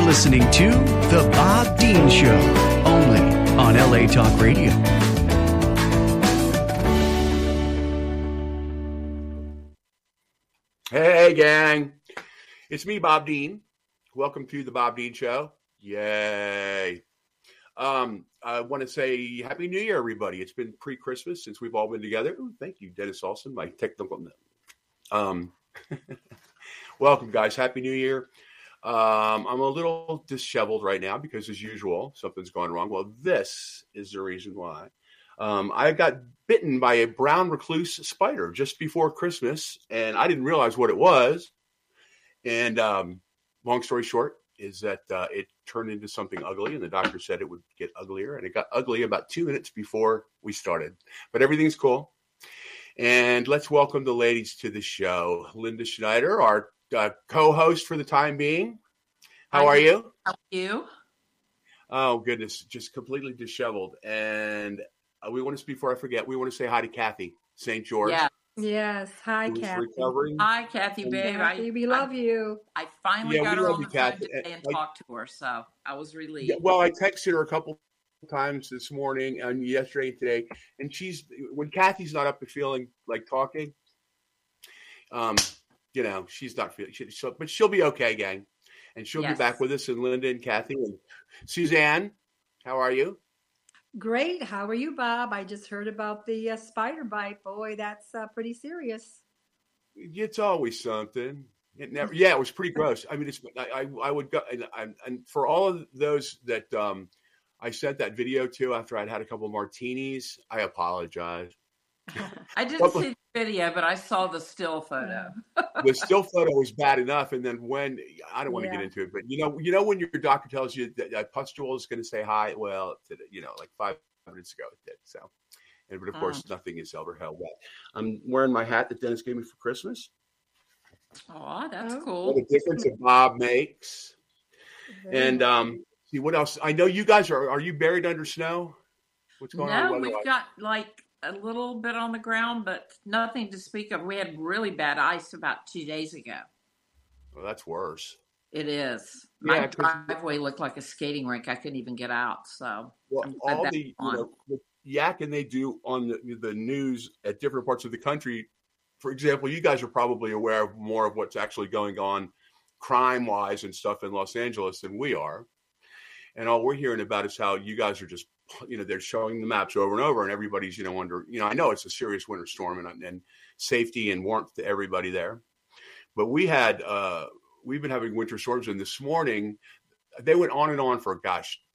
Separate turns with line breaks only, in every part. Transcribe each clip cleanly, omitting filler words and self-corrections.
listening to The Bob Dean Show, only on LA Talk Radio.
Hey, gang. It's me, Bob Dean. Welcome to The Bob Dean Show. Yay. I want to say Happy New Year, everybody. It's been pre-Christmas since we've all been together. Ooh, thank you, Dennis Olson, my technical. Welcome, guys. Happy New Year. I'm a little disheveled right now because, as usual, something's gone wrong. Well, this is the reason why. I got bitten by a brown recluse spider just before Christmas, and I didn't realize what it was. And long story short is that it turned into something ugly, and the doctor said it would get uglier, and it got ugly about 2 minutes before we started. But everything's cool. And let's welcome the ladies to the show. Linda Schneider, our co-host for the time being. How are you?
How are you?
Oh, goodness. Just completely disheveled. And we want to, before I forget, we want to say hi to Kathy St. George.
Yeah.
Yes. Hi, Kathy.
Recovering.
Hi, Kathy, babe.
Kathy, we love you.
I finally got her on the phone today and talked to her, so I was relieved.
Yeah, well, I texted her a couple times this morning and yesterday and today, and when Kathy's not up to feeling like talking, she's not feeling, but she'll be okay, gang, and she'll be back with us. And Linda and Kathy and Suzanne, how are you?
Great. How are you, Bob? I just heard about the spider bite. Boy, that's pretty serious.
It's always something. It was pretty gross. I mean, I would go, and for all of those that I sent that video to after I'd had a couple of martinis, I apologize.
I didn't see the video, but I saw the still photo.
The still photo was bad enough, and then when I don't want to get into it, but you know when your doctor tells you that a pustule is going to say hi, well, like 5 minutes ago it did. So, but of course, nothing is ever held back. I'm wearing my hat that Dennis gave me for Christmas.
Oh, that's cool.
What a difference a Bob makes. And see what else? I know you guys are you buried under snow? What's going on?
No, we've got like a little bit on the ground, but nothing to speak of. We had really bad ice about 2 days ago. Well,
that's worse.
It is. My driveway looked like a skating rink. I couldn't even get out. So,
all the yakking they do on the news at different parts of the country. For example, you guys are probably aware of more of what's actually going on crime-wise and stuff in Los Angeles than we are. And all we're hearing about is how you guys are just, they're showing the maps over and over, and everybody's, under, I know it's a serious winter storm and safety and warmth to everybody there. But we've been having winter storms, and this morning they went on and on for,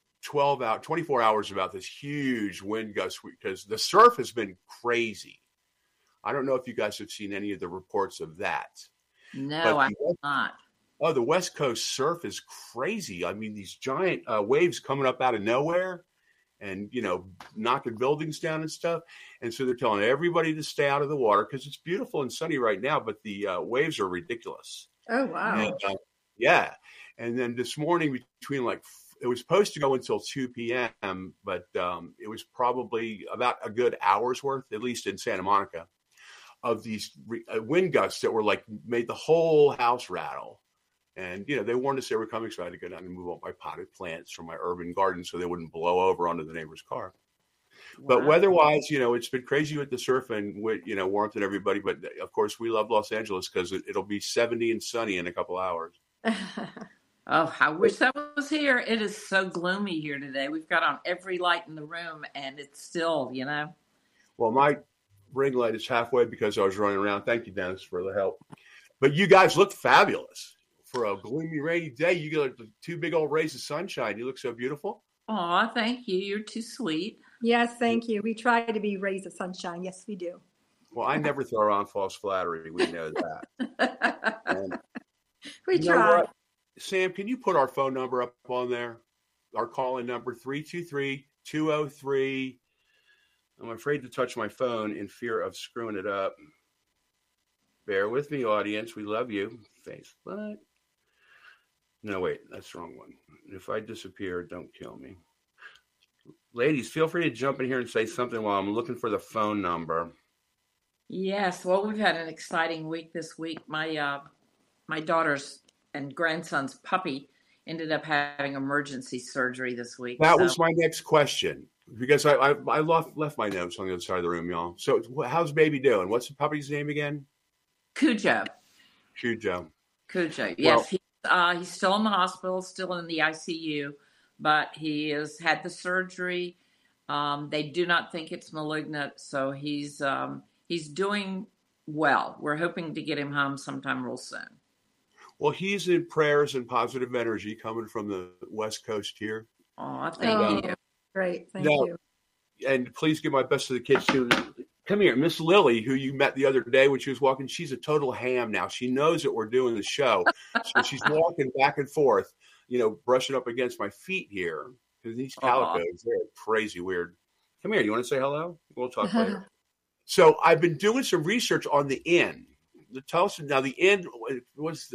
24 hours about this huge wind gust because the surf has been crazy. I don't know if you guys have seen any of the reports of that.
No, I have not.
Oh, the West Coast surf is crazy. I mean, these giant waves coming up out of nowhere and, knocking buildings down and stuff. And so they're telling everybody to stay out of the water because it's beautiful and sunny right now, but the waves are ridiculous.
Oh, wow.
And, and then this morning between it was supposed to go until 2 p.m., but it was probably about a good hour's worth, at least in Santa Monica, of these wind gusts that were made the whole house rattle. And, they warned us they were coming, so I had to go down and move all my potted plants from my urban garden so they wouldn't blow over onto the neighbor's car. Wow. But weather-wise, it's been crazy with the surf and with, warmth and everybody. But, of course, we love Los Angeles because it'll be 70 and sunny in a couple hours.
Oh, I wish that was here. It is so gloomy here today. We've got on every light in the room, and it's still,
Well, my ring light is halfway because I was running around. Thank you, Dennis, for the help. But you guys look fabulous. For a gloomy, rainy day, you get 2 big old rays of sunshine. You look so beautiful.
Oh, thank you. You're too sweet.
Yes, thank you. We try to be rays of sunshine. Yes, we do.
Well, I never throw around false flattery. We know that.
We try.
Sam, can you put our phone number up on there? Our call-in number, 323-203. I'm afraid to touch my phone in fear of screwing it up. Bear with me, audience. We love you. Facebook. No, wait, that's the wrong one. If I disappear, don't kill me. Ladies, feel free to jump in here and say something while I'm looking for the phone number.
Yes, well, we've had an exciting week this week. My daughter's and grandson's puppy ended up having emergency surgery this week.
That was my next question, because I left my notes on the other side of the room, y'all. So how's baby doing? What's the puppy's name again?
Cujo. Yes, he's still in the hospital, still in the ICU, but he has had the surgery. They do not think it's malignant, so he's doing well. We're hoping to get him home sometime real soon.
Well, he's in prayers and positive energy coming from the West Coast here.
Oh, thank you.
Great, thank you.
And please give my best to the kids too. Come here, Miss Lily, who you met the other day when she was walking. She's a total ham now. She knows that we're doing the show, so she's walking back and forth, brushing up against my feet here. Because these calicos, they're crazy weird. Come here. You want to say hello? We'll talk later. So I've been doing some research on the inn. Tell us now. The inn was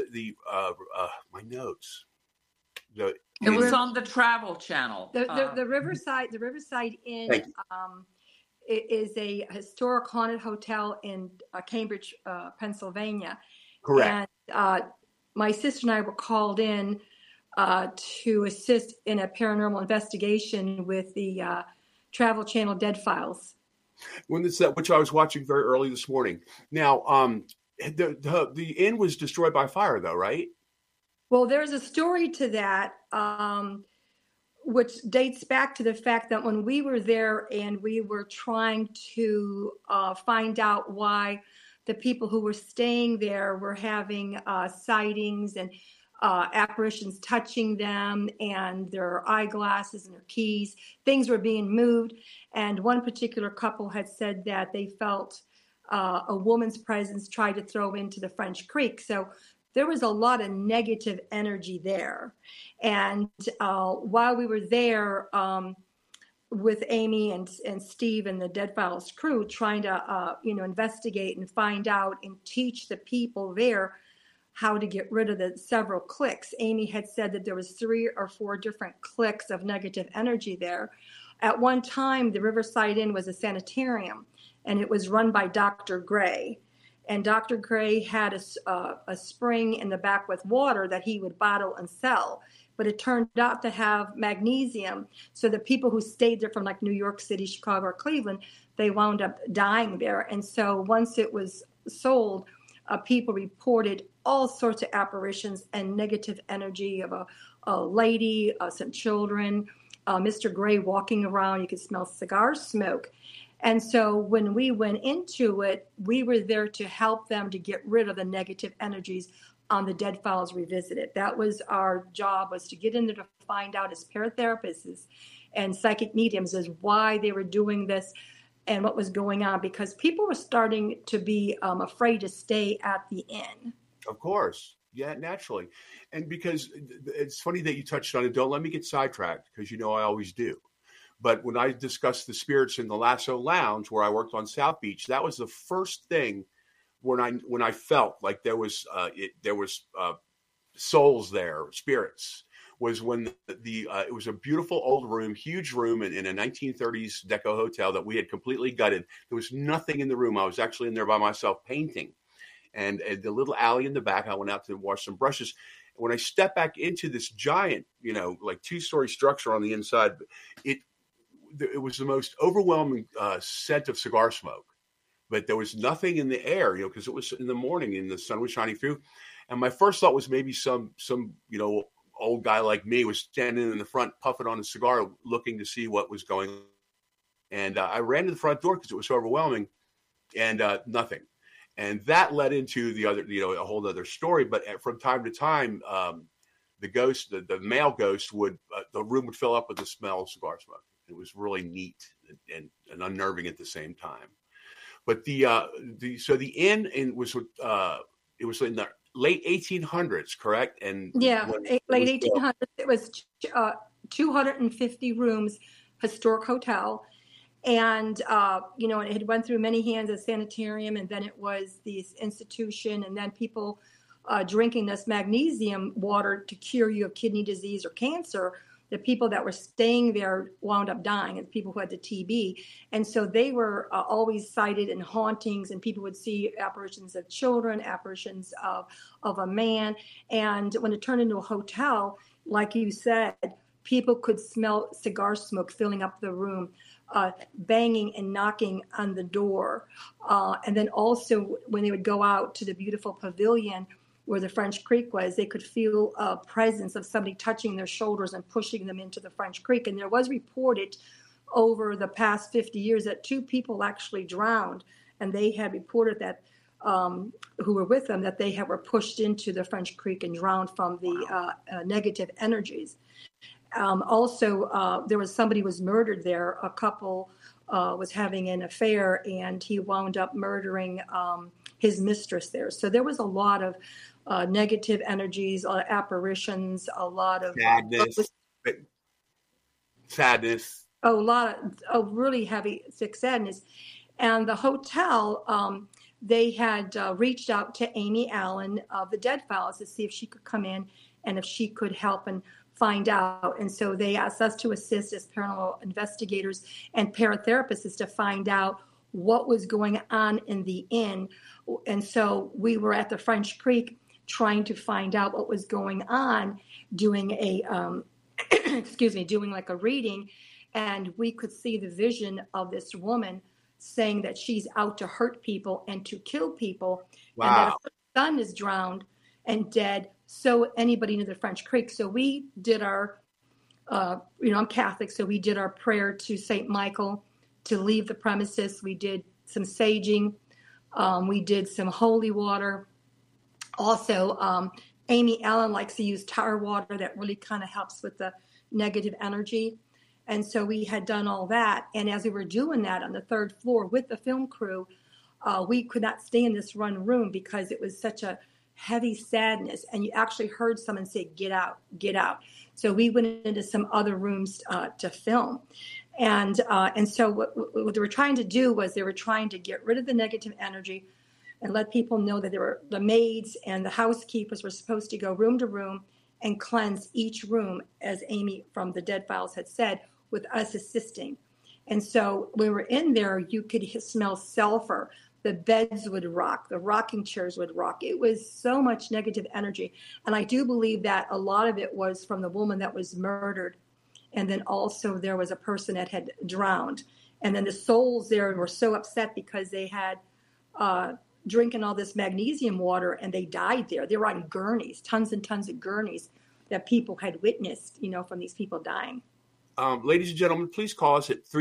my notes.
It was on the Travel Channel.
The Riverside Inn is a historic haunted hotel in Cambridge, Pennsylvania.
Correct.
And my sister and I were called in to assist in a paranormal investigation with the Travel Channel Dead Files.
Which I was watching very early this morning. Now, the inn was destroyed by fire, though, right?
Well, there's a story to that, which dates back to the fact that when we were there and we were trying to find out why the people who were staying there were having sightings and apparitions touching them, and their eyeglasses and their keys, things were being moved. And one particular couple had said that they felt a woman's presence tried to throw into the French Creek. So there was a lot of negative energy there. And while we were there with Amy and Steve and the Dead Files crew trying to, investigate and find out and teach the people there how to get rid of the several cliques. Amy had said that there was 3 or 4 different cliques of negative energy there. At one time, the Riverside Inn was a sanitarium, and it was run by Dr. Gray. And Dr. Gray had a spring in the back with water that he would bottle and sell. But it turned out to have magnesium. So the people who stayed there from like New York City, Chicago, or Cleveland, they wound up dying there. And so once it was sold, people reported all sorts of apparitions and negative energy of a lady, some children, Mr. Gray walking around. You could smell cigar smoke. And so when we went into it, we were there to help them to get rid of the negative energies on the Dead Files Revisited. That was our job, was to get in there to find out as paratherapists and psychic mediums as why they were doing this and what was going on, because people were starting to be afraid to stay at the inn.
Of course. Yeah, naturally. And because it's funny that you touched on it. Don't let me get sidetracked, because I always do. But when I discussed the spirits in the Lasso Lounge, where I worked on South Beach, that was the first thing when I felt like there was souls there, spirits. Was when it was a beautiful old room, huge room in a 1930s deco hotel that we had completely gutted. There was nothing in the room. I was actually in there by myself painting, and the little alley in the back, I went out to wash some brushes. When I stepped back into this giant, like 2-story structure on the inside, it was the most overwhelming scent of cigar smoke, but there was nothing in the air, because it was in the morning and the sun was shining through. And my first thought was maybe some old guy like me was standing in the front puffing on a cigar, looking to see what was going on. And I ran to the front door because it was so overwhelming, and nothing. And that led into the other, a whole other story. But from time to time, the ghost, the male ghost the room would fill up with the smell of cigar smoke. It was really neat and unnerving at the same time. But the inn was it was in the late 1800s, correct? And
late 1800s. It was 250 rooms, historic hotel, and and it had went through many hands as sanitarium, and then it was this institution, and then people drinking this magnesium water to cure you of kidney disease or cancer the people that were staying there wound up dying, and people who had the TB. And so they were always cited in hauntings, and people would see apparitions of children, apparitions of a man. And when it turned into a hotel, like you said, people could smell cigar smoke filling up the room, banging and knocking on the door. And then also when they would go out to the beautiful pavilion where the French Creek was, they could feel a presence of somebody touching their shoulders and pushing them into the French Creek. And there was reported over the past 50 years that 2 people actually drowned, and they had reported that who were with them, that they were pushed into the French Creek and drowned from the negative energies. Also, there was somebody was murdered there. A couple was having an affair, and he wound up murdering his mistress there. So there was a lot of negative energies, apparitions, a lot of
sadness.
A lot of really heavy, sick sadness. And the hotel, they had reached out to Amy Allen of the Dead Files to see if she could come in and if she could help and find out. And so they asked us to assist as paranormal investigators and paratherapists to find out what was going on in the inn. And so we were at the French Creek trying to find out what was going on, doing a doing like a reading, and we could see the vision of this woman saying that she's out to hurt people and to kill people.
Wow.
And that if her son is drowned and dead, so anybody near the French Creek. So we did our, I'm Catholic, so we did our prayer to St. Michael to leave the premises. We did some saging. We did some holy water. Also, Amy Allen likes to use tar water that really kind of helps with the negative energy. And so we had done all that. And as we were doing that on the 3rd floor with the film crew, we could not stay in this one room because it was such a heavy sadness. And you actually heard someone say, "Get out, get out." So we went into some other rooms to film. And so what they were trying to do was they were trying to get rid of the negative energy and let people know that there were the maids and the housekeepers were supposed to go room to room and cleanse each room, as Amy from the Dead Files had said, with us assisting. And so when we were in there, you could smell sulfur. The beds would rock. The rocking chairs would rock. It was so much negative energy. And I do believe that a lot of it was from the woman that was murdered. And then also there was a person that had drowned. And then the souls there were so upset because they had drinking all this magnesium water and they died there. They were on gurneys, tons and tons of gurneys that people had witnessed, from these people dying.
Ladies and gentlemen, please call us at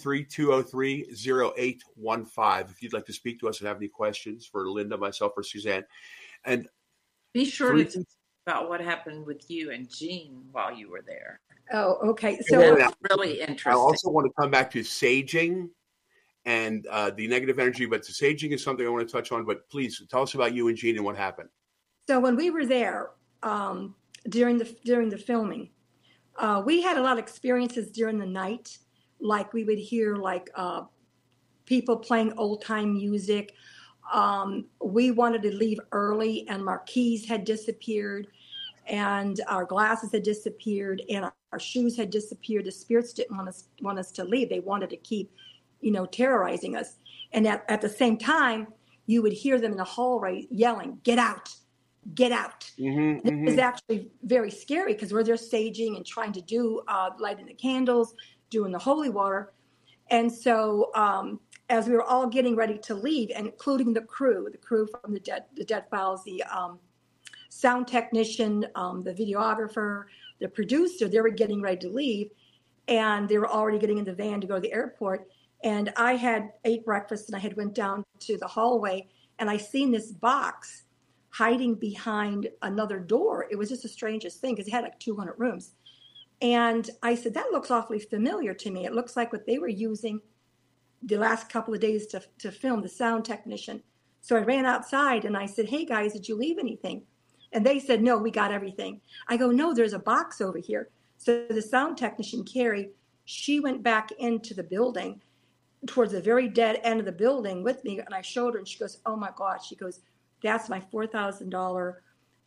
323-203-0815 if you'd like to speak to us and have any questions for Linda, myself, or Suzanne. And
be sure to talk about what happened with you and Jean while you were there.
Oh, okay. So
that's really interesting.
I also want to come back to saging and the negative energy, but the saging is something I want to touch on. But please tell us about you and Jean and what happened.
So when we were there during the filming, we had a lot of experiences during the night. Like we would hear people playing old time music. We wanted to leave early, and marquees had disappeared, and our glasses had disappeared, and our shoes had disappeared. The spirits didn't want us to leave. They wanted to keep, terrorizing us. And at the same time, you would hear them in the hallway yelling, "Get out, get out."
Mm-hmm,
It was actually very scary because we're there saging and trying to do lighting the candles, doing the holy water. And so as we were all getting ready to leave, and including the crew from the Dead Files, the sound technician, the videographer, the producer, they were getting ready to leave, and they were already getting in the van to go to the airport. And I had ate breakfast, and I had went down to the hallway, and I seen this box hiding behind another door. It was just the strangest thing because it had like 200 rooms. And I said, that looks awfully familiar to me. It looks like what they were using the last couple of days to film, the sound technician. So I ran outside and I said, "Hey guys, did you leave anything?" And they said, "No, we got everything." I go, "No, there's a box over here." So the sound technician, Carrie, she went back into the building towards the very dead end of the building with me. And I showed her and she goes, "Oh my God." She goes, "That's my $4,000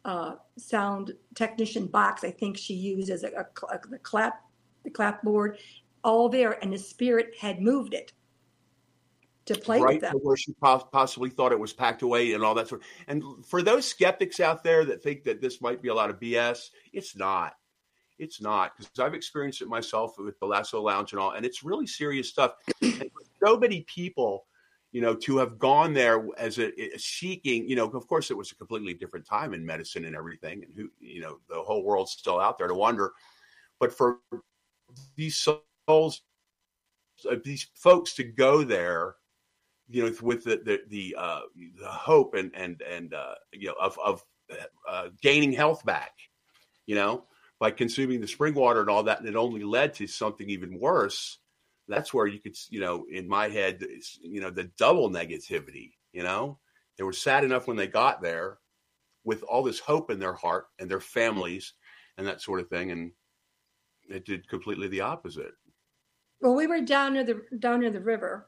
sound technician box. I think she used as the clapboard, all there, and the spirit had moved it to play with them.
Where she possibly thought it was packed away and all that sort of. And for those skeptics out there that think that this might be a lot of BS, it's not. It's not, because I've experienced it myself with the Lasso Lounge and all, and it's really serious stuff. And so many people, to have gone there as a seeking, of course, it was a completely different time in medicine and everything, and the whole world's still out there to wonder. But for these souls, these folks to go there, with the hope and of gaining health back, by consuming the spring water and all that, and it only led to something even worse. That's where you could, in my head, the double negativity, they were sad enough when they got there with all this hope in their heart and their families and that sort of thing. And it did completely the opposite.
Well, we were down near the river.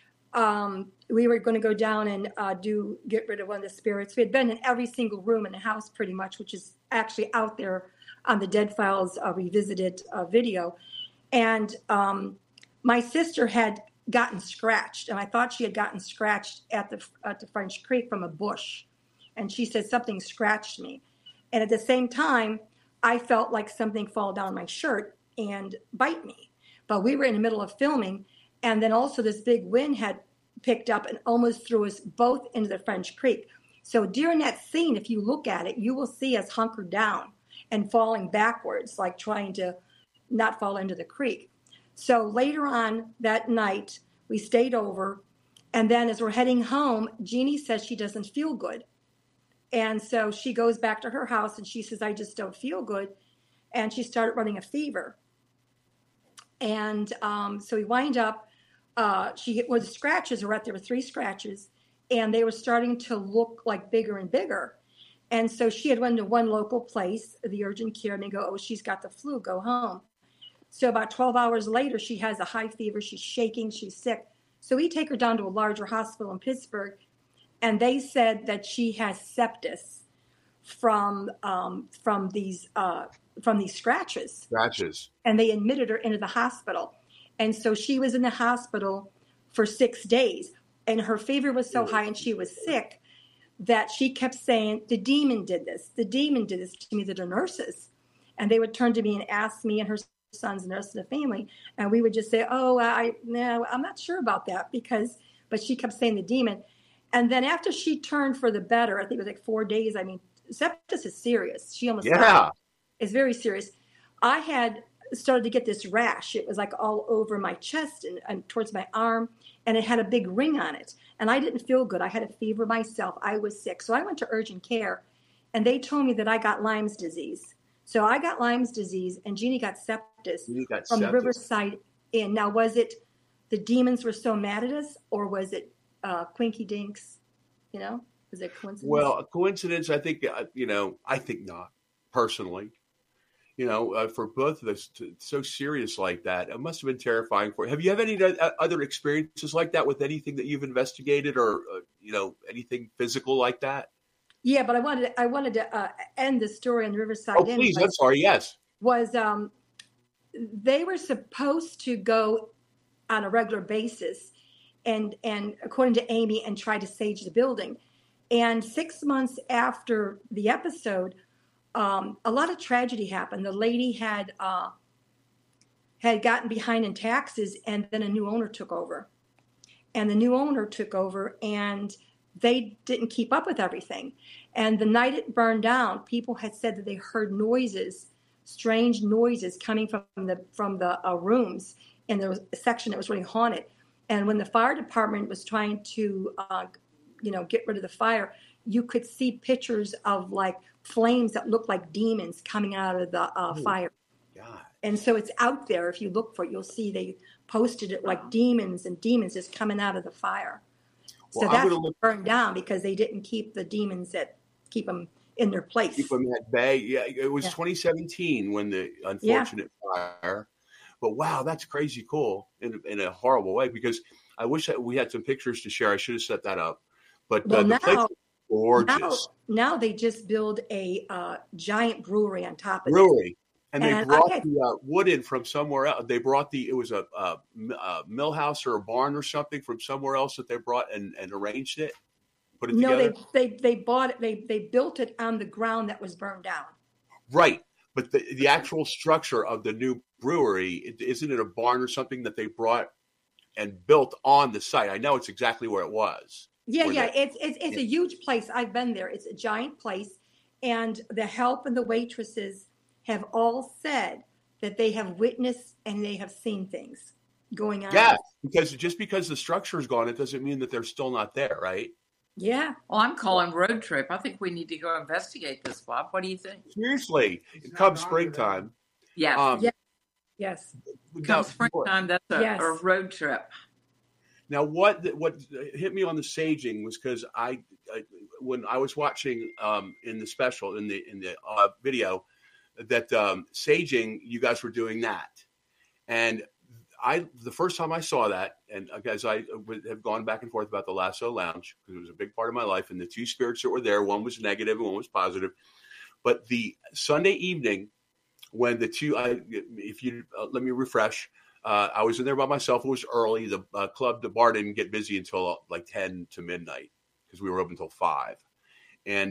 We were going to go down and get rid of one of the spirits. We had been in every single room in the house pretty much, which is actually out there on the Dead Files Revisited video. And my sister had gotten scratched, and I thought she had gotten scratched at the French Creek from a bush. And she said, something scratched me. And at the same time, I felt like something fall down my shirt and bite me. But we were in the middle of filming, and then also this big wind had picked up and almost threw us both into the French Creek. So during that scene, if you look at it, you will see us hunkered down and falling backwards, like trying to not fall into the creek. So later on that night, we stayed over. And then as we're heading home, Jeannie says she doesn't feel good. And so she goes back to her house and she says, I just don't feel good. And she started running a fever. And so we wind up, the scratches were there were 3 scratches, and they were starting to look like bigger and bigger. And so she had went to one local place, the urgent care, and they go, oh, she's got the flu, go home. So about 12 hours later, she has a high fever, she's shaking, she's sick. So we take her down to a larger hospital in Pittsburgh, and they said that she has sepsis from these scratches. And they admitted her into the hospital. And so she was in the hospital for 6 days, and her fever was so high and she was sick that she kept saying, the demon did this to me, to the nurses. And they would turn to me and ask me and her sons and the rest of the family. And we would just say, I'm not sure about that, but she kept saying the demon. And then after she turned for the better, I think it was like 4 days. I mean, sepsis is serious. She almost died. It's very serious. I had started to get this rash. It was like all over my chest and towards my arm, and it had a big ring on it. And I didn't feel good. I had a fever myself. I was sick. So I went to urgent care, and they told me that I got Lyme's disease. So I got Lyme's disease, and Jeannie got sepsis from the Riverside Inn. Now, was it the demons were so mad at us, or was it Quinky Dinks? Was it coincidence?
Well, a coincidence, I think, I think not, personally. For both of us, so serious like that, it must have been terrifying for you. Have you had any other experiences like that with anything that you've investigated, or anything physical like that?
Yeah, but I wanted to end the story on the Riverside Inn.
Oh, please, I'm sorry. Yes,
was they were supposed to go on a regular basis, and according to Amy, and try to sage the building. And 6 months after the episode, a lot of tragedy happened. The lady had gotten behind in taxes, and then a new owner took over. And the new owner took over, and they didn't keep up with everything. And the night it burned down, people had said that they heard noises, strange noises coming from the rooms in the section that was really haunted. And when the fire department was trying to, get rid of the fire, you could see pictures of like flames that looked like demons coming out of the fire. God. And so it's out there. If you look for it, you'll see they posted it like demons and demons just coming out of the fire. So that's burned down because they didn't keep the demons keep them in their place. Keep
them at bay. Yeah, it was 2017 when the unfortunate fire. But wow, that's crazy cool in a horrible way, because I wish that we had some pictures to share. I should have set that up. But
now
gorgeous.
Now they just build a giant brewery on top of
Brewery. And they
And
brought
I had-
the wood in from somewhere else. They brought it was a mill house or a barn or something from somewhere else that they brought and arranged it, put it
No,
together.
they bought it. They built it on the ground that was burned down.
Right. But the actual structure of the new brewery, isn't it a barn or something that they brought and built on the site? I know it's exactly where it was.
Yeah,
Where
yeah.
they-
It's a huge place. I've been there. It's a giant place, and the help and the waitresses have all said that they have witnessed and they have seen things going on.
Yeah, because just because the structure is gone, it doesn't mean that they're still not there, right?
Yeah.
Well, I'm calling road trip. I think we need to go investigate this, Bob. What do you think?
Seriously, come springtime.
Yeah.
Yeah. Yes.
Come springtime, that's
Yes.
a road trip.
Now, what hit me on the saging was because when I was watching in the special in the video that saging, you guys were doing that, and the first time I saw that, and as I have gone back and forth about the Lasso Lounge because it was a big part of my life, and the two spirits that were there, one was negative and one was positive, but the Sunday evening when the two, if you let me refresh. I was in there by myself. It was early. The bar didn't get busy until like 10 to midnight because we were open until 5. And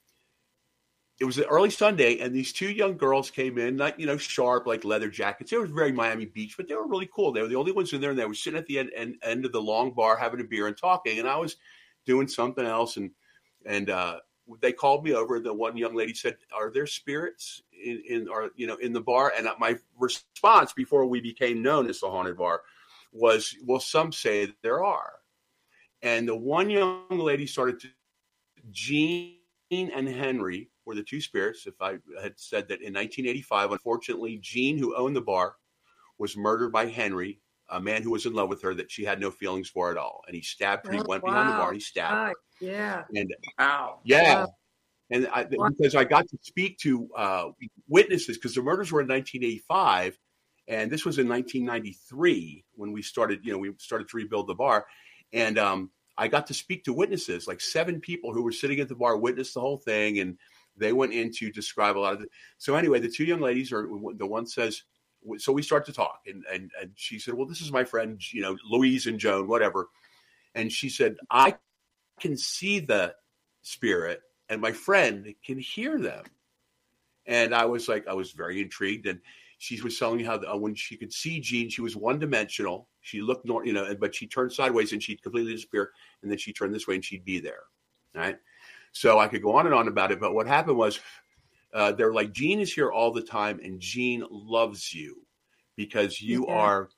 it was an early Sunday, and these two young girls came in, not sharp like leather jackets. They were very Miami Beach, but they were really cool. They were the only ones in there, and they were sitting at the end of the long bar having a beer and talking. And I was doing something else, and they called me over. The one young lady said, "Are there spirits in the bar?" And my response before we became known as the Haunted Bar was, "Well, some say that there are." And the one young lady started to, Jean and Henry were the two spirits. If I had said that in 1985, unfortunately, Jean, who owned the bar, was murdered by Henry, a man who was in love with her that she had no feelings for at all. And he stabbed her. He went behind the bar and he stabbed her.
Yeah.
And
Wow.
yeah. And because I got to speak to witnesses, because the murders were in 1985, and this was in 1993 when we started. We started to rebuild the bar, and I got to speak to witnesses, like 7 people who were sitting at the bar, witnessed the whole thing, and they went in to describe a lot of it. So anyway, the two young ladies the one says. So we start to talk, and she said, "Well, this is my friend, Louise and Joan, whatever." And she said, "I can see the spirit, and my friend can hear them." And I was very intrigued. And she was telling me how when she could see Jean, she was one-dimensional. She looked, but she turned sideways and she'd completely disappear. And then she turned this way and she'd be there. Right. So I could go on and on about it. But what happened was they're like, "Jean is here all the time, and Jean loves you because you are,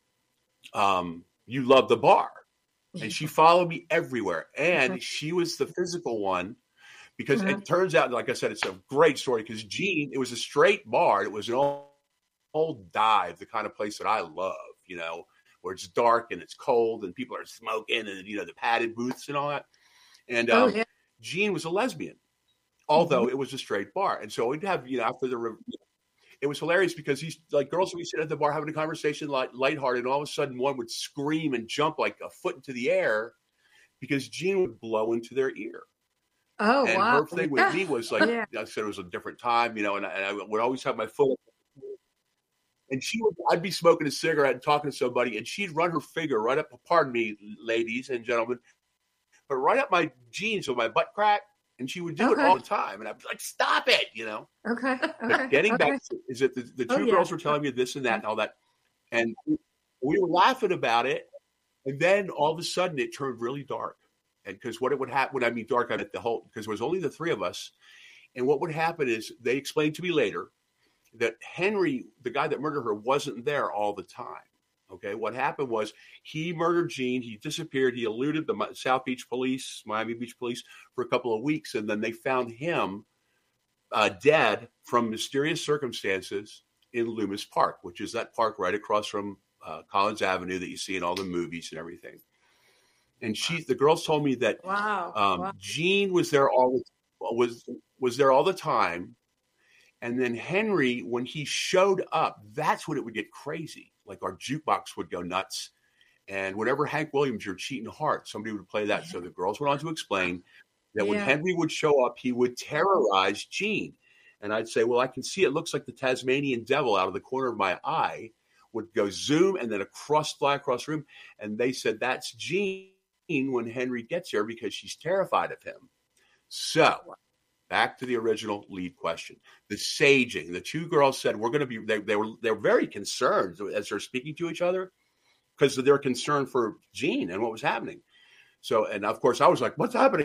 you love the bar." And she followed me everywhere. And she was the physical one. Because it turns out, like I said, it's a great story because Jean, it was a straight bar. It was an old dive, the kind of place that I love, where it's dark and it's cold and people are smoking and, the padded booths and all that. And Jean was a lesbian, although it was a straight bar. And so we'd have, after it was hilarious because these girls would be sitting at the bar having a conversation, lighthearted, and all of a sudden one would scream and jump like a foot into the air because Jean would blow into their ear.
Oh,
and
wow.
her thing with me was like, I said it was a different time, and I would always have my foot. And I'd be smoking a cigarette and talking to somebody, and she'd run her finger right up, pardon me, ladies and gentlemen, but right up my jeans with my butt crack. And she would do it all the time. And I'd be like, "Stop it,"
Okay.
But getting back to is that the two girls were telling me this and that and all that. And we were laughing about it. And then all of a sudden it turned really dark. And because what it would happen, when I mean dark, I meant because it was only the 3 of us. And what would happen is they explained to me later that Henry, the guy that murdered her, wasn't there all the time. Okay. What happened was he murdered Jean. He disappeared. He eluded the South Beach police, Miami Beach police for a couple of weeks. And then they found him dead from mysterious circumstances in Loomis Park, which is that park right across from Collins Avenue that you see in all the movies and everything. And the girls told me that Jean was there was there all the time. And then Henry, when he showed up, that's when it would get crazy. Like our jukebox would go nuts. And whenever Hank Williams, Your Cheating Heart, somebody would play that. So the girls went on to explain that when Henry would show up, he would terrorize Jean. And I'd say, well, I can see it looks like the Tasmanian devil out of the corner of my eye, would go zoom and then fly across the room. And they said, that's Jean when Henry gets here because she's terrified of him. So back to the original lead question, the saging. The two girls said, we're going to be, they're very concerned as they're speaking to each other because they're concerned for Jean and what was happening. So, and of course I was like, what's happening?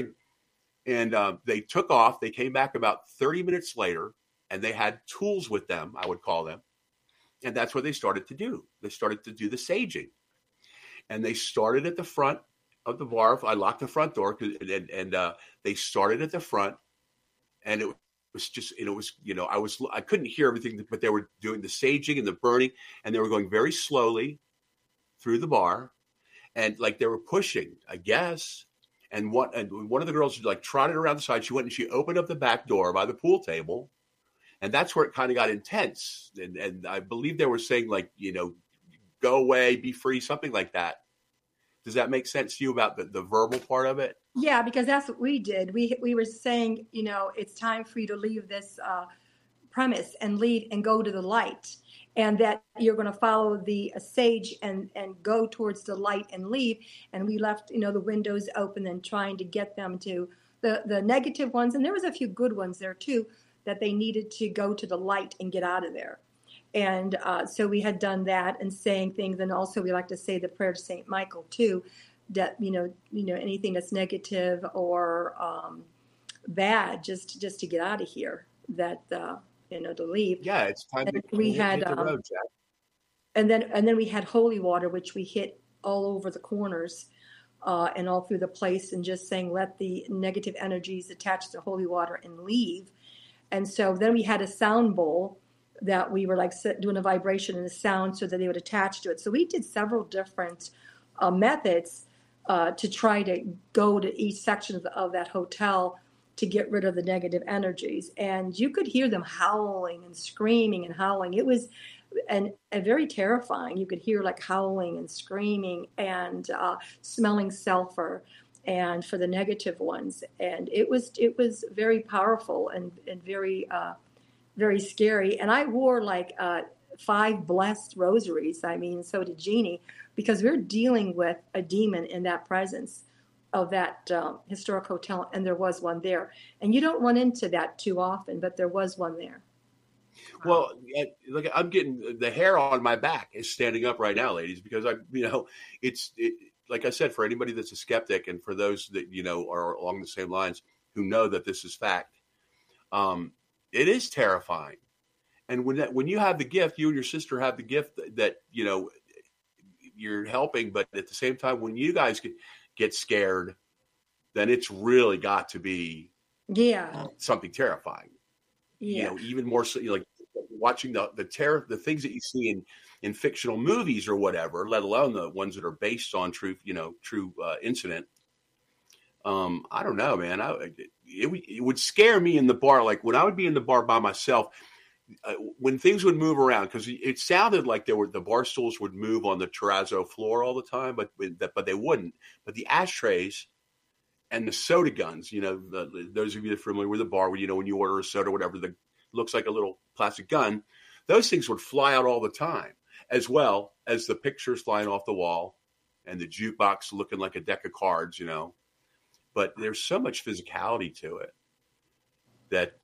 And they took off. They came back about 30 minutes later and they had tools with them, I would call them. And that's what they started to do. They started to do the saging. And they started at the front of the bar. I locked the front door and they started at the front. And it was just, it was, I couldn't hear everything, but they were doing the saging and the burning. And they were going very slowly through the bar. And like they were pushing, I guess. And one of the girls like trotted around the side. She went and she opened up the back door by the pool table. And that's where it kind of got intense. And I believe they were saying like, go away, be free, something like that. Does that make sense to you about the verbal part of it?
Yeah, because that's what we did. We were saying, it's time for you to leave this premise and leave and go to the light. And that you're going to follow the sage and go towards the light and leave. And we left, the windows open and trying to get them to the negative ones. And there was a few good ones there too, that they needed to go to the light and get out of there. And so we had done that and saying things. And also we like to say the prayer to St. Michael too, that, anything that's negative or bad, just to get out of here, that, to leave.
Yeah, it's time to
hit the road, Jack. And then we had holy water, which we hit all over the corners and all through the place, and just saying, let the negative energies attach to holy water and leave. And so then we had a sound bowl that we were like doing a vibration and a sound so that they would attach to it. So we did several different methods to try to go to each section of that hotel to get rid of the negative energies. And you could hear them howling and screaming and howling. It was very terrifying. You could hear like howling and screaming and smelling sulfur, and for the negative ones. And it was very powerful and very, very scary. And I wore like 5 blessed rosaries. I mean, so did Jeannie, because we're dealing with a demon in that presence of that historic hotel. And there was one there. And you don't run into that too often, but there was one there.
Well, look, I'm getting the hair on my back is standing up right now, ladies, because it's like I said, for anybody that's a skeptic and for those that, are along the same lines who know that this is fact, it is terrifying. And when you have the gift, you and your sister have the gift that, you're helping, but at the same time, when you guys get scared, then it's really got to be something terrifying. Yeah. Even more so, like watching the terror, the things that you see in fictional movies or whatever, let alone the ones that are based on true incident. I don't know, man. It would scare me in the bar. Like when I would be in the bar by myself, when things would move around, because it sounded like the bar stools would move on the terrazzo floor all the time, but they wouldn't. But the ashtrays and the soda guns, those of you that are familiar with the bar, when you order a soda, whatever, that looks like a little plastic gun, those things would fly out all the time, as well as the pictures flying off the wall and the jukebox looking like a deck of cards, But there's so much physicality to it that,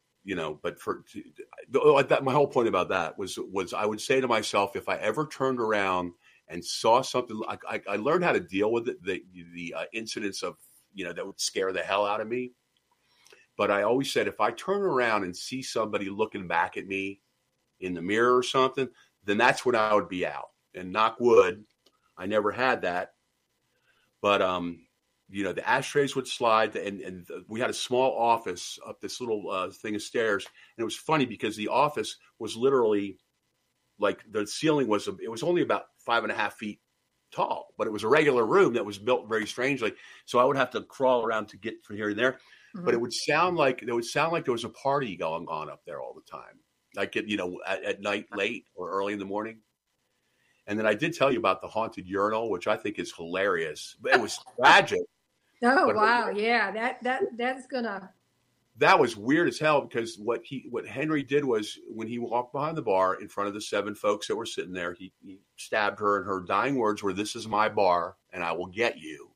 my whole point about that was I would say to myself, if I ever turned around and saw something, I learned how to deal with it, the incidents of, that would scare the hell out of me. But I always said, if I turn around and see somebody looking back at me in the mirror or something, then that's when I would be out. And knock wood, I never had that. But, the ashtrays would slide, and we had a small office up this little thing of stairs. And it was funny because the office was literally like the ceiling it was only about 5.5 feet tall, but it was a regular room that was built very strangely. So I would have to crawl around to get from here and there. Mm-hmm. But it would sound like there was a party going on up there all the time, like at night, late or early in the morning. And then I did tell you about the haunted urinal, which I think is hilarious, but it was tragic.
Oh,
But
wow. Yeah. That's gonna.
that was weird as hell, because what Henry did was, when he walked behind the bar in front of the 7 folks that were sitting there, he stabbed her, and her dying words were, "This is my bar and I will get you."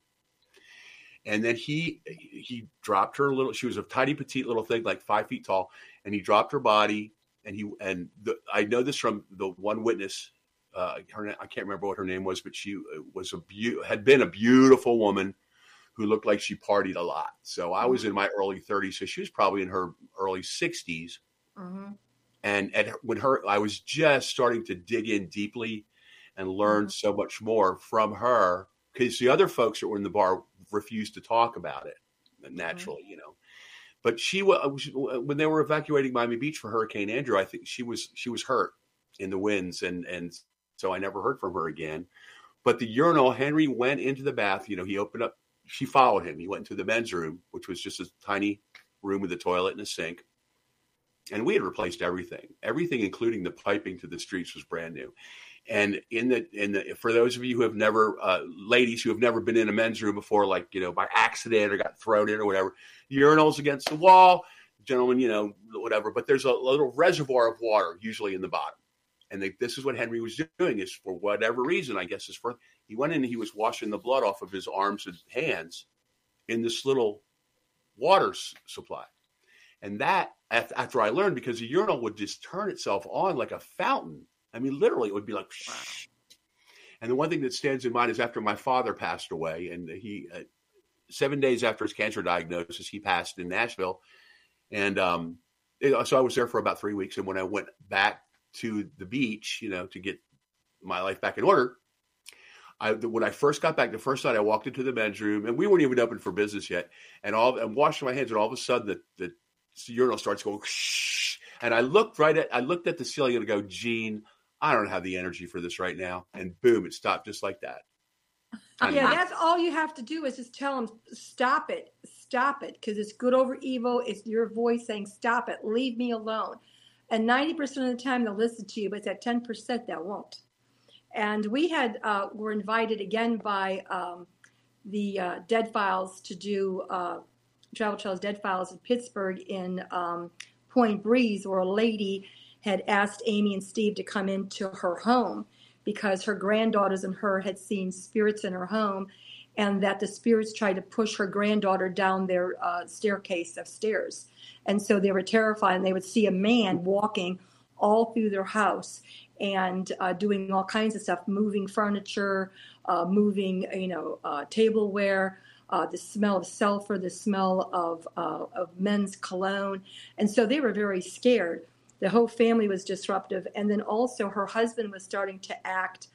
And then he dropped her she was a tiny petite little thing, like 5 feet tall, and he dropped her body. And I know this from the one witness, I can't remember what her name was, but she was had been a beautiful woman who looked like she partied a lot. So I was in my early 30s, so she was probably in her early 60s.
Mm-hmm.
And I was just starting to dig in deeply and learn so much more from her, because the other folks that were in the bar refused to talk about it, naturally, But when they were evacuating Miami Beach for Hurricane Andrew, I think she was hurt in the winds, and so I never heard from her again. But the urinal, Henry went into the bath. He opened up. She followed him. He went into the men's room, which was just a tiny room with a toilet and a sink. And we had replaced everything, including the piping to the streets, was brand new. And for those of you who have never, ladies who have never been in a men's room before, like, by accident or got thrown in or whatever, urinals against the wall, gentlemen, whatever. But there's a little reservoir of water usually in the bottom. And this is what Henry was doing, is for whatever reason, I guess he went in and he was washing the blood off of his arms and hands in this little water supply. And that, after I learned, because the urinal would just turn itself on like a fountain. I mean, literally, it would be like, wow. And the one thing that stands in mind is after my father passed away, and he, 7 days after his cancer diagnosis, he passed in Nashville. And so I was there for about 3 weeks. And when I went back to the beach, to get my life back in order, when I first got back, the first night I walked into the men's room, and we weren't even open for business yet, and I'm washing my hands, and all of a sudden the urinal starts going, and I looked at the ceiling and go, Gene, I don't have the energy for this right now. And boom, it stopped just like that.
Yeah, that's all you have to do is just tell them, stop it, because it's good over evil. It's your voice saying, stop it, leave me alone. And 90% of the time they'll listen to you, but it's that 10% that won't. And we were invited again by the Dead Files to do Travel Trails Dead Files in Pittsburgh in Point Breeze, where a lady had asked Amy and Steve to come into her home because her granddaughters and her had seen spirits in her home, and that the spirits tried to push her granddaughter down their staircase of stairs. And so they were terrified, and they would see a man walking all through their house and doing all kinds of stuff, moving furniture, moving, tableware, the smell of sulfur, the smell of men's cologne. And so they were very scared. The whole family was disruptive. And then also her husband was starting to act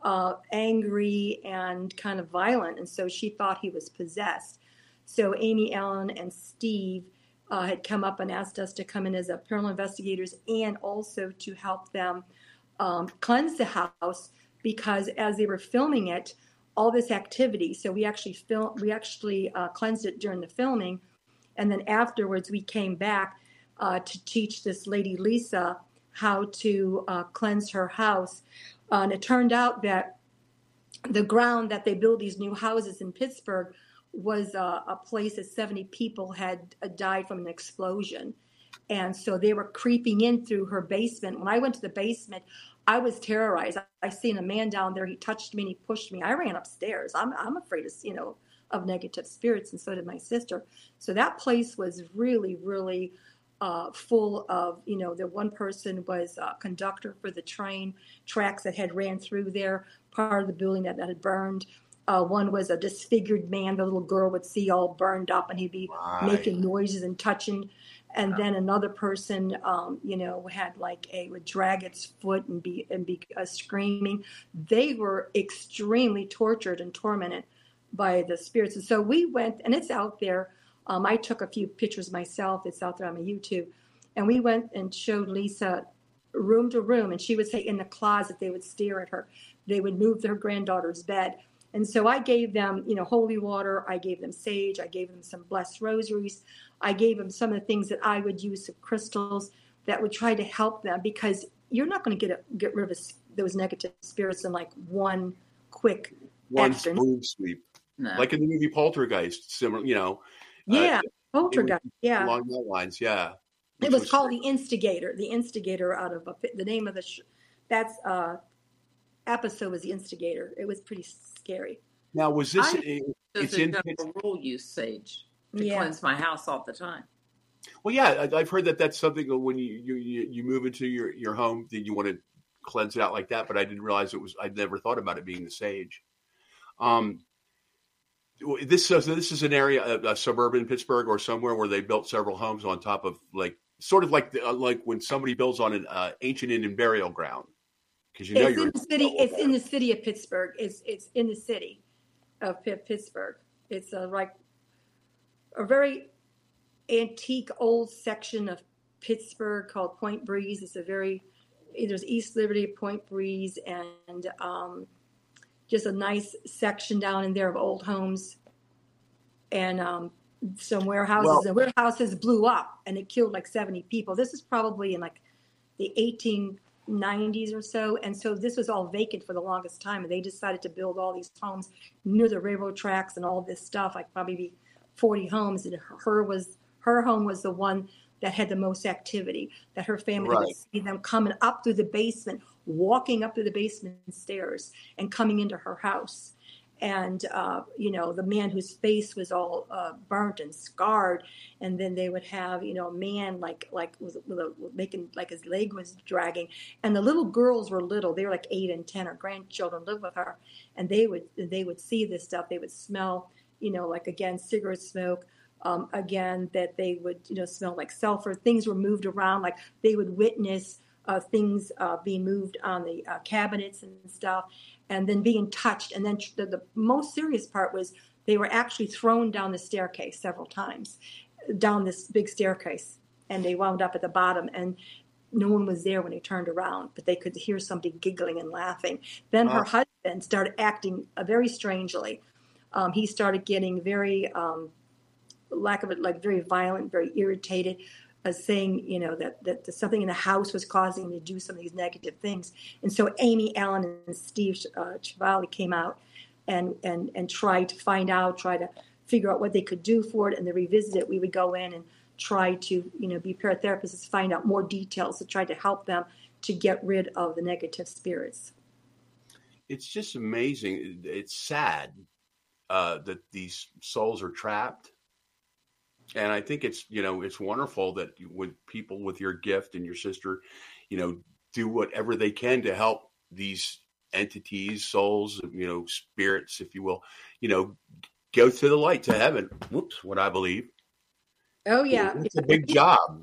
angry and kind of violent. And so she thought he was possessed. So Amy, Ellen, and Steve had come up and asked us to come in as paranormal investigators and also to help them cleanse the house, because as they were filming it, all this activity. So we actually cleansed it during the filming. And then afterwards we came back to teach this lady, Lisa, how to cleanse her house. And it turned out that the ground that they build these new houses in Pittsburgh was a place that 70 people had died from an explosion. And so they were creeping in through her basement. When I went to the basement, I was terrorized. I seen a man down there. He touched me and he pushed me. I ran upstairs. I'm afraid of negative spirits, and so did my sister. So that place was really, really full of, the one person was a conductor for the train tracks that had ran through there, part of the building that had burned. One was a disfigured man the little girl would see all burned up, and he'd be making noises and touching. And then another person, would drag its foot and be screaming. They were extremely tortured and tormented by the spirits. And so we went, and it's out there. I took a few pictures myself. It's out there on my YouTube. And we went and showed Lisa room to room, and she would say in the closet, they would stare at her. They would move their granddaughter's bed. And so I gave them, holy water. I gave them sage. I gave them some blessed rosaries. I gave them some of the things that I would use, some crystals that would try to help them, because you're not going to get rid of those negative spirits in like one quick action.
Spoon sweep.
No.
Like in the movie Poltergeist, similar,
Yeah, Poltergeist. Yeah,
along that lines, yeah.
it was called The Instigator. The Instigator out of the name of that's episode was The Instigator. It was pretty scary.
Now, was this?
It's in general rule use sage to cleanse my house all the time.
Well, yeah, I've heard that's something when you move into your home that you want to cleanse it out like that. But I didn't realize it was. I'd never thought about it being the sage. This is an area, a suburban Pittsburgh or somewhere where they built several homes on top of sort of like when somebody builds on an ancient Indian burial ground. Because
it's in the city. It's in the city of Pittsburgh. It's in the city of Pittsburgh. It's like a very antique old section of Pittsburgh called Point Breeze. There's East Liberty, Point Breeze, and just a nice section down in there of old homes and some warehouses. The warehouses blew up and it killed like 70 people. This is probably in like the 1890s or so. And so this was all vacant for the longest time. And they decided to build all these homes near the railroad tracks and all this stuff, like probably 40 homes. And her home was the one that had the most activity, that her family would see them coming up through the basement, walking up through the basement stairs and coming into her house. And, the man whose face was all burnt and scarred. And then they would have, a man making like his leg was dragging. And the little girls were little. They were like 8 and 10. Her grandchildren lived with her. And they would see this stuff. They would smell, cigarette smoke. Again, that they would, smell like sulfur. Things were moved around, like they would witness things being moved on the cabinets and stuff, and then being touched. And then the most serious part was they were actually thrown down the staircase several times, down this big staircase, and they wound up at the bottom. And no one was there when they turned around, but they could hear somebody giggling and laughing. Then her husband started acting very strangely. He started getting very very violent, very irritated, saying, that something in the house was causing him to do some of these negative things. And so Amy Allen and Steve Chevalier came out and tried to figure out what they could do for it. And they revisited it. We would go in and try to, be paratherapists, find out more details to try to help them to get rid of the negative spirits.
It's just amazing. It's sad that these souls are trapped. And I think it's wonderful that when people with your gift and your sister, do whatever they can to help these entities, souls, spirits, if you will, go to the light, to heaven. Whoops, what I believe.
Oh, yeah.
It's a big job,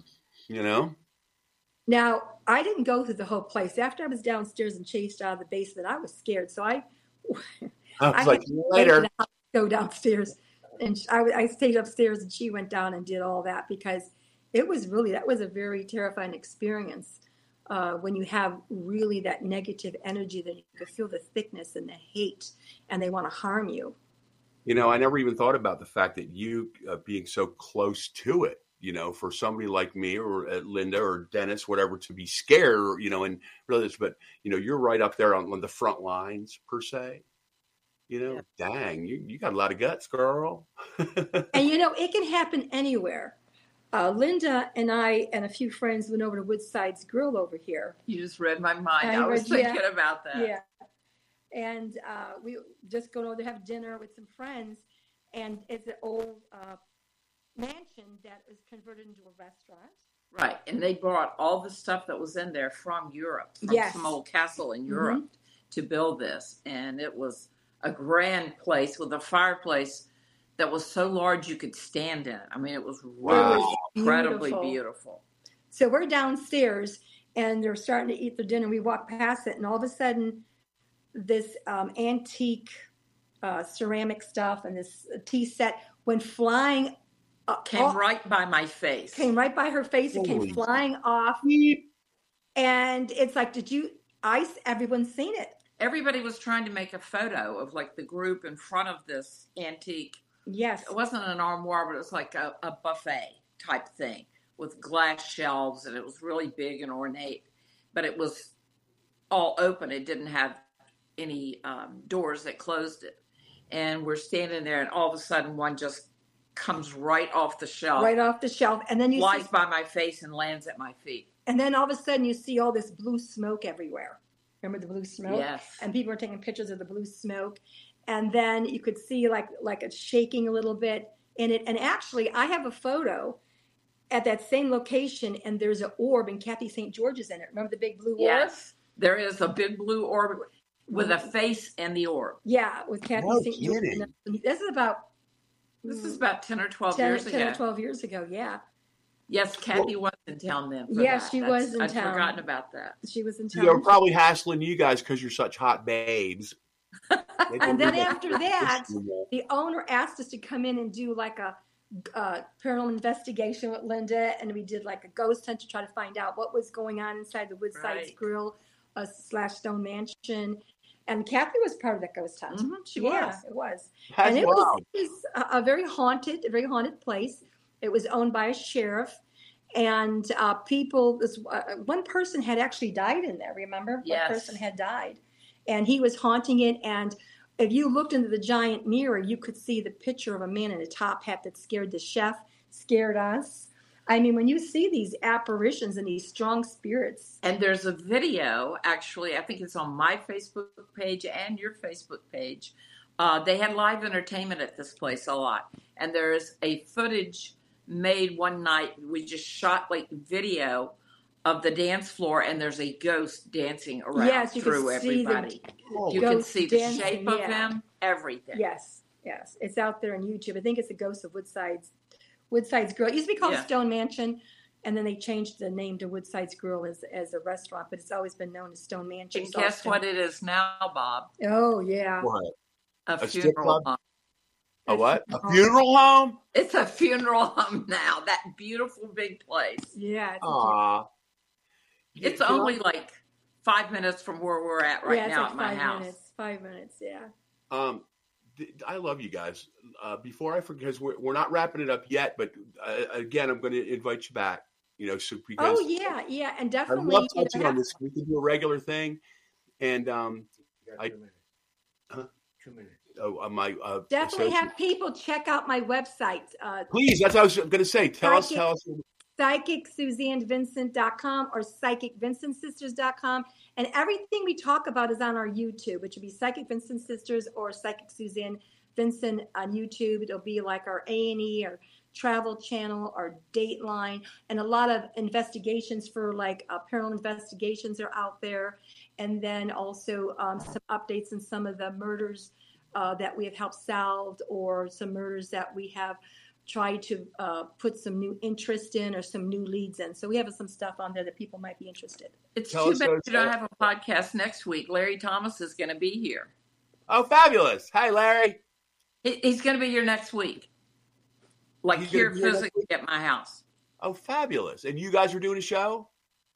Now, I didn't go through the whole place. After I was downstairs and chased out of the basement, I was scared. So I
was like, later.
Go downstairs. And I stayed upstairs and she went down and did all that because that was a very terrifying experience when you have really that negative energy that you could feel the thickness and the hate and they want to harm you.
I never even thought about the fact that you being so close to it, for somebody like me or Linda or Dennis, whatever, to be scared, and really, but, you're right up there on the front lines per se. Dang, you got a lot of guts, girl.
And, it can happen anywhere. Linda and I and a few friends went over to Woodside's Grill over here.
You just read my mind. I was thinking about that.
Yeah. And we just go over to have dinner with some friends. And it's an old mansion that was converted into a restaurant.
Right. And they brought all the stuff that was in there from Europe, from some old castle in Europe to build this. And it was a grand place with a fireplace that was so large you could stand in it. I mean, it was really incredibly beautiful.
So we're downstairs and they're starting to eat their dinner. We walk past it and all of a sudden this antique ceramic stuff and this tea set went flying up.
Came right by my face.
Came right by her face. It came flying off. And it's like, everyone's seen it.
Everybody was trying to make a photo of like the group in front of this antique.
Yes.
It wasn't an armoire, but it was like a buffet type thing with glass shelves, and it was really big and ornate. But it was all open. It didn't have any doors that closed it. and we're standing there, and all of a sudden one just comes right off the shelf.
Right off the shelf. And then you
flies
see,
by my face and lands at my feet.
And then all of a sudden you see all this blue smoke everywhere. Remember the blue smoke?
Yes.
And people were taking pictures of the blue smoke. And then you could see like it's shaking a little bit in it. And actually, I have a photo at that same location, and there's an orb, and Kathy St. George is in it. Remember the big blue orb?
Yes. There is a big blue orb with a face and the orb.
Yeah, with Kathy St. George. This is about
10 or 12 years ago.
10 or 12 years ago, yeah.
Yes, Kathy was in town then.
Yes, she was in town.
I'd forgotten about that.
She was in town.
They're probably hassling you guys because you're such hot babes.
And then after that, the owner asked us to come in and do like a paranormal investigation with Linda, and we did like a ghost hunt to try to find out what was going on inside the Woodside's Grill / Stone Mansion. And Kathy was part of that ghost hunt.
Mm-hmm, she was.
Yeah, it was.
That's
and it
wild.
was a very haunted place. It was owned by a sheriff, and one person had actually died in there. Remember?
Yes.
One person had died, and he was haunting it. And if you looked into the giant mirror, you could see the picture of a man in a top hat that scared the chef, scared us. I mean, when you see these apparitions and these strong spirits.
And there's a video, actually, I think it's on my Facebook page and your Facebook page. They had live entertainment at this place a lot. And there's a footage made one night. We just shot like video of the dance floor, and there's a ghost dancing around through everybody. You can see the shape of him, everything.
Yes. It's out there on YouTube. I think it's the ghost of Woodside's Grill. It used to be called Stone Mansion, and then they changed the name to Woodside's Grill as a restaurant, but it's always been known as Stone Mansion.
And guess what it is now, Bob?
Oh, yeah.
What?
A funeral home.
A what? A funeral home?
It's a funeral home now. That beautiful big place.
Yeah.
Aww.
It's only like 5 minutes from where we're at right now at my house.
5 minutes, yeah.
I love you guys. Before I forget, because we're not wrapping it up yet, but again, I'm going to invite you back. Because
yeah, and definitely.
I love touching on this. We can do a regular thing, and
2 minutes.
Oh,
definitely have people check out my website.
Please, that's what I was going to say. Tell us.
PsychicSuzanneVincent.com or PsychicVincentSisters.com. And everything we talk about is on our YouTube, which would be Psychic Vincent Sisters or Psychic Suzanne Vincent on YouTube. It'll be like our A&E or Travel Channel or Dateline. And a lot of investigations for like paranormal investigations are out there. And then also some updates on some of the murders that we have helped solved, or some murders that we have tried to put some new interest in or some new leads in. So we have some stuff on there that people might be interested.
It's too bad you don't have a podcast next week. Larry Thomas is going to be here.
Oh, fabulous. Hi, Larry.
He's going to be here next week. Like here physically at my house.
Oh, fabulous. And you guys are doing a show?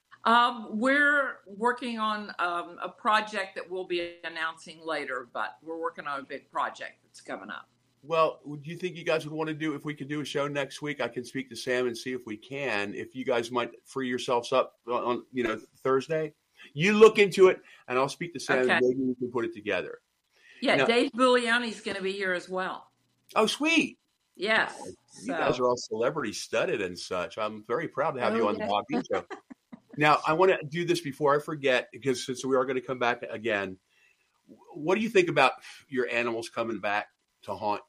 We're working on a project that we'll be announcing later, but we're working on a big project that's coming up.
Well, do you think you guys would want to do, if we could do a show next week, I can speak to Sam and see if we can, if you guys might free yourselves up on Thursday. You look into it, and I'll speak to Sam, and maybe we can put it together.
Yeah, now, Dave Buglioni's going to be here as well.
Oh, sweet.
Yes.
You guys are all celebrity studded and such. I'm very proud to have you on the Bob Dean Show. Now, I want to do this before I forget, because since we are going to come back again, what do you think about your animals coming back to haunt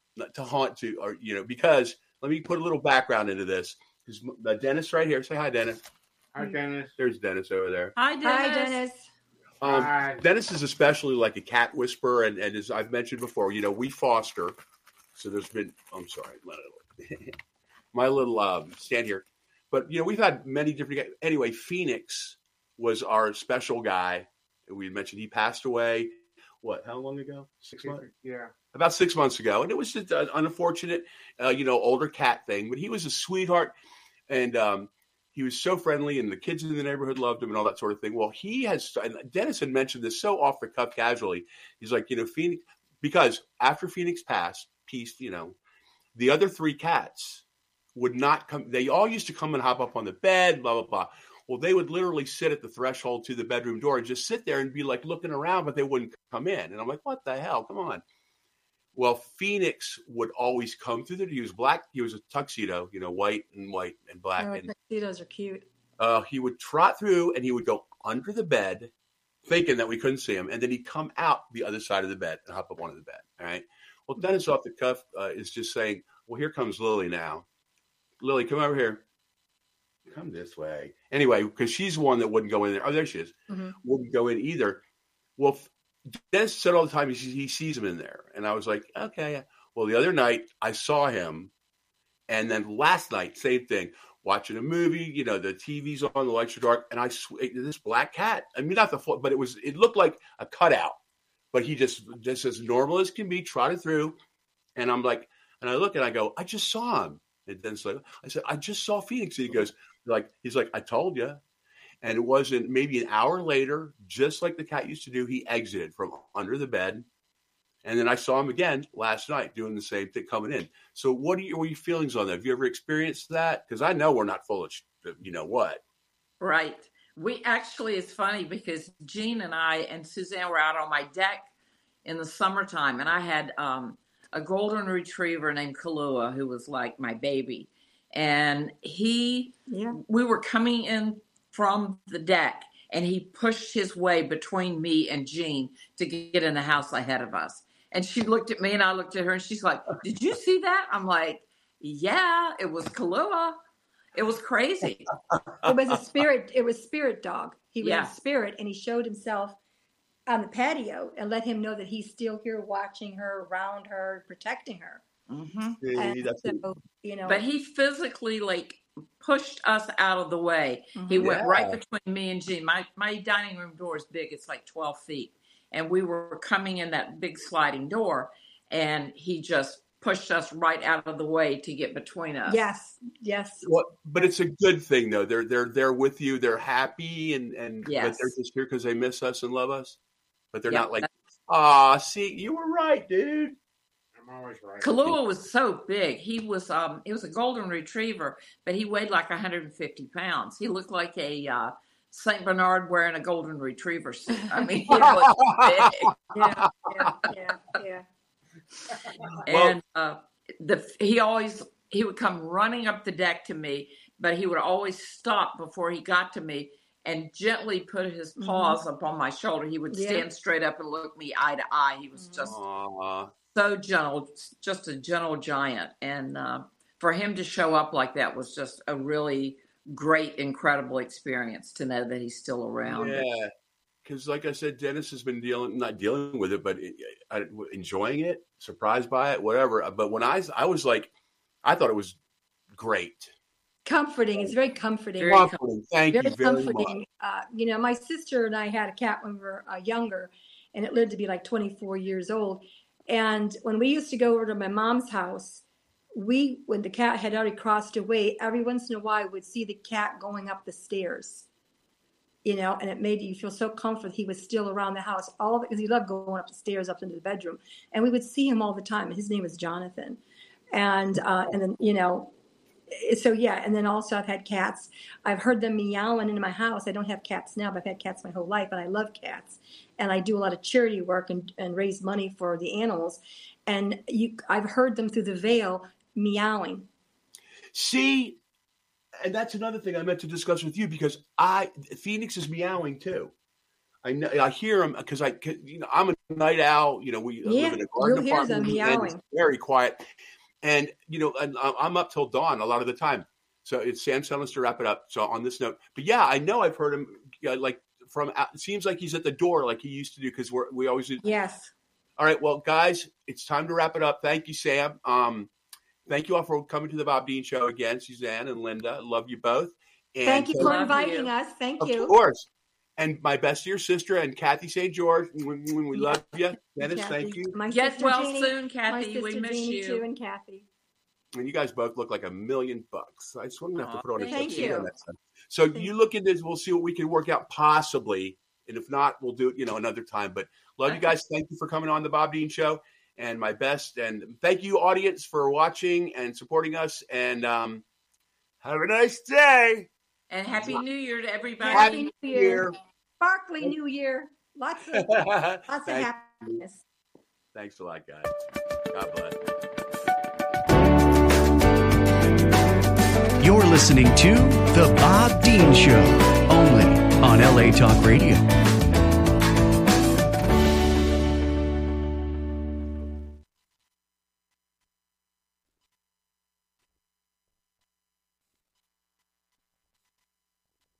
because let me put a little background into this. Because Dennis right here. Say hi, Dennis.
Hi, Dennis.
There's Dennis over there.
Hi, Dennis.
Hi, Dennis. Dennis is especially like a cat whisperer, and as I've mentioned before, we foster. So there's been, I'm sorry, my little stand here. But, we've had many different guys. Anyway, Phoenix was our special guy. We mentioned he passed away. What, how long ago? 6 months?
Yeah.
About 6 months ago. And it was just an unfortunate, older cat thing. But he was a sweetheart. And he was so friendly. And the kids in the neighborhood loved him and all that sort of thing. Well, and Dennis had mentioned this so off the cuff casually. He's like, Phoenix, because after Phoenix passed, the other 3 cats would not come. They all used to come and hop up on the bed, blah, blah, blah. Well, they would literally sit at the threshold to the bedroom door and just sit there and be like looking around, but they wouldn't come in. And I'm like, what the hell? Come on. Well, Phoenix would always come through he was black. He was a tuxedo, white and black.
Oh, tuxedos are cute.
He would trot through and he would go under the bed thinking that we couldn't see him. And then he'd come out the other side of the bed and hop up onto the bed. All right. Well, Dennis off the cuff is just saying, well, here comes Lily now. Lily, come over here. Come this way. Anyway, because she's the one that wouldn't go in there. Oh, there she is. Mm-hmm. Wouldn't go in either. Well, Dennis said all the time he sees him in there. And I was like, okay. Well, the other night I saw him. And then last night, same thing. Watching a movie, the TV's on, the lights are dark. And this black cat, I mean, not but it looked like a cutout. But he just as normal as can be, trotted through. And I'm like, and I look and I go, I just saw him. And then I said, I just saw Phoenix. And he goes, he's like, I told you. And it wasn't maybe an hour later, just like the cat used to do, he exited from under the bed. And then I saw him again last night doing the same thing coming in. So what are your feelings on that? Have you ever experienced that? Because I know we're not full of what.
Right. We actually, it's funny because Jean and I and Suzanne were out on my deck in the summertime. And I had a golden retriever named Kalua, who was like my baby. And we were coming in from the deck, and he pushed his way between me and Jean to get in the house ahead of us. And she looked at me, and I looked at her, and she's like, did you see that? I'm like, yeah, it was Kalua. It was crazy.
It was a spirit. It was spirit dog. He was a spirit, and he showed himself on the patio and let him know that he's still here watching her, around her, protecting her.
Mm-hmm. But he physically pushed us out of the way. Mm-hmm. He went right between me and Jean. My dining room door is big. It's like 12 feet. And we were coming in that big sliding door, and he just pushed us right out of the way to get between us.
Yes.
Well, but it's a good thing though. They're with you. They're happy and but they're just here because they miss us and love us. But they're not like, see, you were right, dude.
I'm always right.
Kalua was so big. He was it was a golden retriever, but he weighed like 150 pounds. He looked like a Saint Bernard wearing a golden retriever suit. I mean, he was big.
Yeah.
And he would come running up the deck to me, but he would always stop before he got to me and gently put his paws up on my shoulder. He would stand straight up and look me eye to eye. He was just so gentle, just a gentle giant. And for him to show up like that was just a really great, incredible experience to know that he's still around.
Yeah, because like I said, Dennis has been not dealing with it, but enjoying it, surprised by it, whatever. But when I was like, I thought it was great.
Comforting. It's very comforting.
Thank you very much.
My sister and I had a cat when we were younger, and it lived to be like 24 years old. And when we used to go over to my mom's house, when the cat had already crossed away, every once in a while would see the cat going up the stairs, and it made you feel so comfortable. He was still around the house, all of it, because he loved going up the stairs, up into the bedroom. And we would see him all the time. His name was Jonathan. And then, so yeah. And then also I've had cats. I've heard them meowing in my house. I don't have cats now, but I've had cats my whole life, and I love cats. And I do a lot of charity work and raise money for the animals. And I've heard them through the veil meowing. See,
and that's another thing I meant to discuss with you, because Phoenix is meowing too. I hear him because I'm a night owl. We live in a garden apartment, and it's very quiet. And and I'm up till dawn a lot of the time. So it's Sam telling us to wrap it up. So on this note, but yeah, I know I've heard him from. It seems like he's at the door like he used to do, because we always do.
Yes.
All right, well, guys, it's time to wrap it up. Thank you, Sam. Thank you all for coming to the Bob Dean Show again, Suzanne and Linda. Love you both. And
thank you for inviting us. Thank you.
Of course. And my best to your sister and Kathy St. George. We love you. Dennis, thank you.
Get well soon, Kathy. We miss
Jeannie
you.
Too, and Kathy.
And you guys both look like $1 million. I just want to have to put on a
thank you.
Next time. So you look into this. We'll see what we can work out possibly. And if not, we'll do it, another time. But love you guys. Thank you for coming on the Bob Dean Show. And my best. And thank you, audience, for watching and supporting us. And have a nice day.
And Happy New Year to everybody.
Happy New Year. Sparkly New Year. Lots of happiness.
Thanks a lot, guys.
God bless.
You're listening to The Bob Dean Show, only on LA Talk Radio.